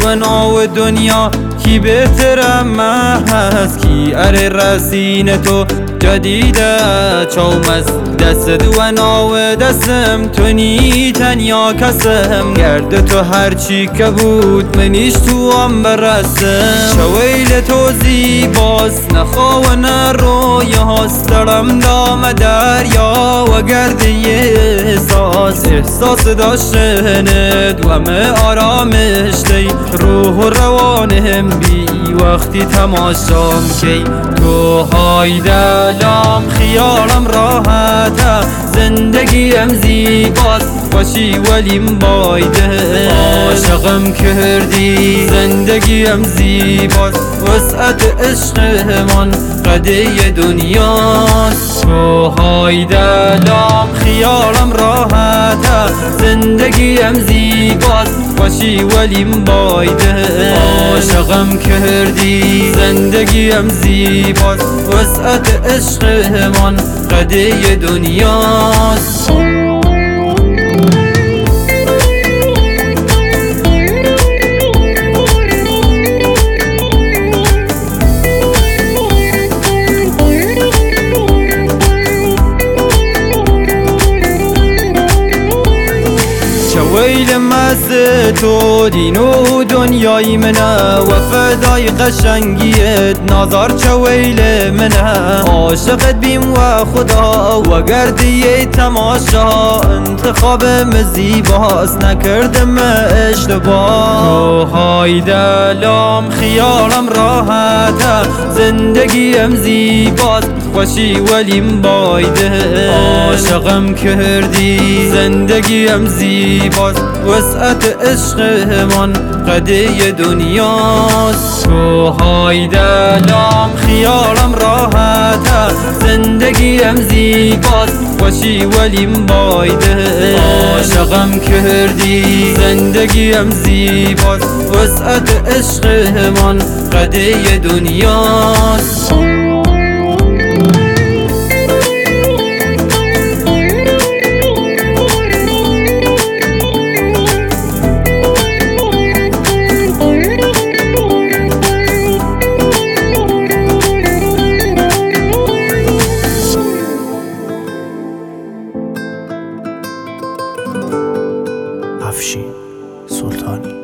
و ناو دنیا کی بهترم هست کی اره رسین تو جدیده چومز دست و ناو دستم تو نی تنیا کسم گرد تو هرچی که بود منیش تو هم برسم شویل تو زیباست نخوا و نرویاست دارم دام دریا و گرد احساس داشتند و همه آرامش دی روح و روانم بی وقتی تماشام کی تو های دلم خیالم راحته زندگیم زیباست باشی ولیم بایده عاشقم کردی زندگیم زیباست وسعت عشقمان قده دنیاست تو های دلم خیالم راحته زندگیم زیباست باشی ولیم بایده عاشقم کردی زندگیم زیباست وسعت عشقمان قده دنیاست ویل مست تو دین و دنیای منه و فدای قشنگیت نظر چه ویل منه عاشقت بیم و خدا و گردی تماشا انتخابم زیباست نکردم اشتباه تو های دلم خیالم راحته زندگیم زیباست خوشی ولیم بایده عاشقم کردی زندگیم زیباست وسعت عشقمان قده دنیاست تو های دلم خیالم راحته زندگیم زیباست خوشی ولیم بایده عاشقم کردی زندگیم زیباست وسعت عشقمان قده دنیاست افشین سلطانی.